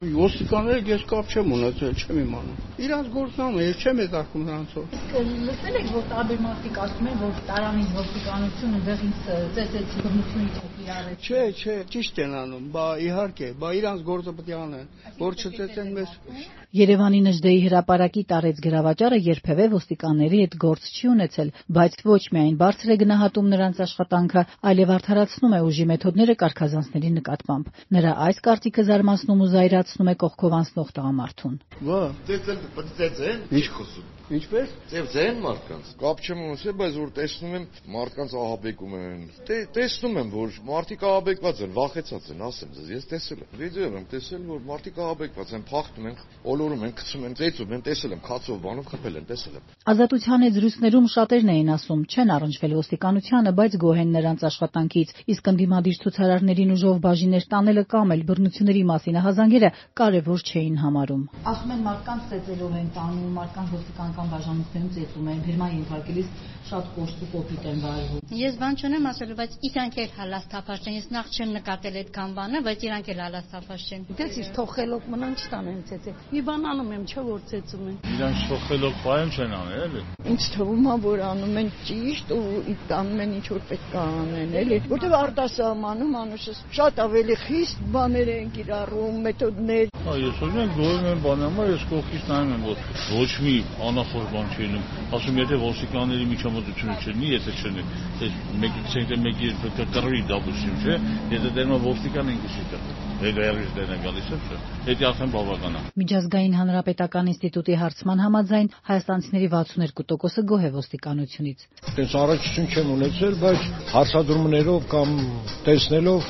Ոստիկանները ես կապ չեմ ունեցել, չեմ իմանում։ Իրանց գործն անում, ես չեմ հետաքրքրում նրանցով։ Լսել եք, որ տարբեր մարդիկ ասում են, որ տարանից ոստիկանությունը դեղից ծեծեցի բռնությունից իրարեց։ Չէ, ճիշտ են անում, բա իհարկե, բա իրանց գործը պետք է անեն, որ չծեծեն մեզ։ Երևանի Նժդեի հրապարակի տարեց գրավաճառը երբևէ ոստիկանների հետ գործ չի ունեցել, բայց ոչ միայն բարձր է գնահատում նրանց աշխատանքը, այլև արդարացնում է ուժի մեթոդները կարգազանցների նկատմամբ։ Նրա այս կարծիքը զարմացնում ու զայրացնում է կողքով անցնող տղամարդուն։ Բա, ծեծեն, ինչ խոսում։ Ինչպես։ Ծեծեն մարդկանց։ Կապ չեմ ունեցել, բայց որ տեսնում եմ մարդկանց ահաբեկում են։ Տեսնում եմ, որ մարդիկ ահաբեկված են, վախեցած են, ասեմ ձեզ, ես տեսել եմ։ Վիդեոում եմ տեսել, որ մարդիկ ահաբեկված են, փախնում են, ոլորում են, գցում են, ծեծում են, տեսել եմ, քացով բանով խփել են, տեսել եմ։ Ազատության հետ զրույցներում շատերն էին ասում, չեն առնչվել ոստիկանությանը, բայց գոհ են նրանց աշխատանքից, իսկ ընդդիմադիր ցուցարարներին ուժով բաժիներ տանելը կամ էլ բռնությունների մասին ահազանգերը կարևոր չէին համարում։ Ասում են մարդկանց ծեծելով են տանում, մարդկանց ոստիկանական բաժանմունքներում ծեծում են, բերման ենթարկելիս շատ կոշտ ու կոպիտ են վարվում։ Ես բան չունեմ ասելու, բայց իրանք էլ հալաստափաշ են, ես նախ չեմ նկատել այդ բանը, բայց իրանք էլ հալաստափաշ են։ Դες իր թողելով մնան չտանեն ծեծել։ Մի բան անում եմ, չէ՞ որ ծեծում են։ Իրանք թողելով պայեմ չեն անել, էլի։ Ինձ թվում է, որ անում են ճիշտ ու անում են ինչ որ պետք է անեն, էլի, որտեղ արտասահմանում անուշս շատ ավելի խիստ բաներ են կիրառում, մեթոդներ։ Ես օրինակ գոհ եմ բանամ, ես կողքից նայում եմ, որ ոչ մի անախորժ բան չի լինում։ Ասում եթե ոստիկանների միջամտությունը չլինի, եթե չլինի, այս մեկի կռվի դապուսիմ, չէ՞, եթե դերմա ոստիկան են գցի դա։ Դերից դերն գալիս է, չէ՞։ Դա արդեն բավական է։ Միջազգային հանրապետական ինստիտուտի հարցման համաձայն հայաստանցիների 62%-ը գոհ է ոստիկանությունից։ Ես առողջություն չեմ ունեցել, բայց հարցադրումներով կամ տեսնելով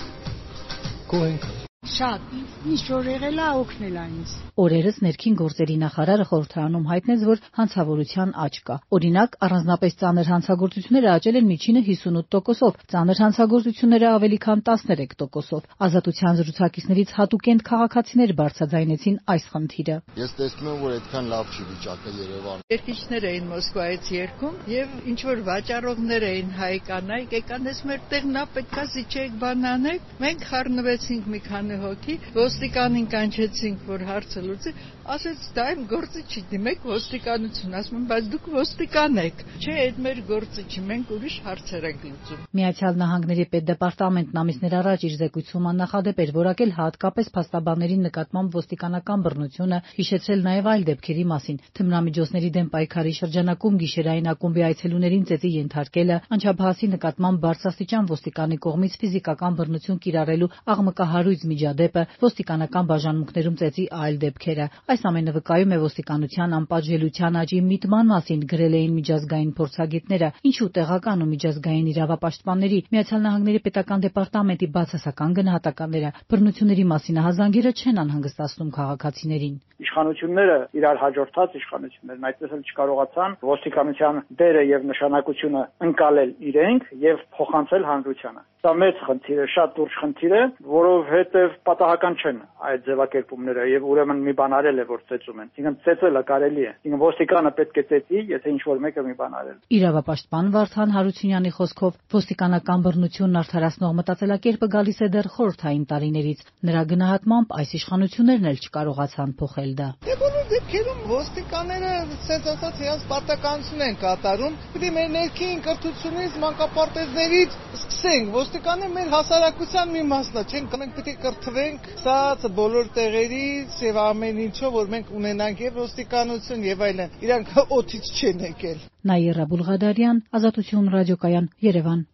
գոհ ենք։ Շատ, ինչ որ եղել է օգնել է ինձ։ Օրերս ներքին գործերի նախարարը խորհրդարանում հայտնեց, որ հանցավորության աճ կա։ Օրինակ, առանձնապես ծանր հանցագործությունները աճել են միջինը 58%-ով, ծանր հանցագործությունները ավելի քան 13%-ով։ Ազատության զրուցակիցներից հատուկենտ քաղաքացիներ բարձրաձայնեցին այս խնդիրը։ Ես տեսնում եմ, որ այդքան լավ չի վիճակը Երևանում։ Երկիչներ էին Մոսկվայից երգում եւ ինչ որ վաճառողներ էին հայ կանայք, եկան ես մեր տեղն է, պետքա զիջեք բանանեք։ Մենք խառնվեցինք մի քանի հոգի, ոստիկանին կանչեցինք, որ հարցը լուծի, ասեց դա իմ գործը չի, դիմեք ոստիկանություն, ասում եմ, բայց դուք ոստիկան եք։ Չէ, այդ մեր գործը չի, մենք ուրիշ հարցեր ենք լուծում։ Միացյալ Նահանգների պետդեպարտամենտն ամիսներ առաջ իր զեկույցում աննախադեպ էր որակել հատկապես փաստաբանների նկատմամբ ոստիկանական բռնությունը, հիշեցրել նաև այլ դեպքերի մասին՝ թմրամիջոցների դեմ պայքարի շրջանակում գիշերային ակումբի այցելուներին ծեծի ենթարկելը, անչափահասի նկատմամբ բարձրաստիճան ոստիկանի կողմից ֆիզիկական բռնություն կիրառելու աղմկահարույց միջադեպը, ոստիկանական բաժանմունքներում ծեծի այլ դեպքերը։ Այս ամենը վկայում է ոստիկանության անպատժելիության աճի միտման մասին, գրել էին միջազգային փորձագետները, ինչու տեղական ու միջազգային իրավապաշտպանների, Միացյալ Նահանգների պետական դեպարտամենտի բացասական գնահատականները բռնությունների մասին ահազանգերը չեն անհանգստացնում քաղաքացիներին։ Իշխանությունները իրար հաջորդած իշխանություններն այդպես էլ չկարողացան ոստիկանության դերը եւ նշանակությունը ընկալել իրենք եւ փոխանցել հանրությանը։ Դա մեծ խնդիր է, շատ լուրջ խնդիր է, որովհետեւ պատահական չեն այդ ձևակերպումները եւ ուրեմն մի բան արել է, որ ծեծում են։ Ինքն ծեծելը կարելի է։ Ինքն ոստիկանը պետք է ծեծի, եթե ինչ որ մեկը մի բան արել։ Իրավապաշտպան Վարդան Հարությունյանի խոսքով ոստիկանական բռնությունն արդարացնող մտածելակերպը գալիս է դեռ խորհրդային տարիներից։ Նրա գնահատմամբ այս իշխանություններն էլ չկարողացան փոխել դա։ Բոլոր դեպքերում ոստիկանները ցած ասած իրենց պարտականություն են կատարում։ Պետք է մեր ներքին կրթությունից, մանկապարտեզներից սկսենք։ Ոստիկանը մեր հասարակության մի մասն է, չենք, մենք պետք է կրթվենք սա բոլոր տեղերից եւ ամեն ինչով, որ մենք ունենանք եւ ոստիկանություն եւ այլն։ Իրանք օթից չեն եկել։ Նաիրա Բուլղադարյան, Ազատություն ռադիոկայան, Երևան։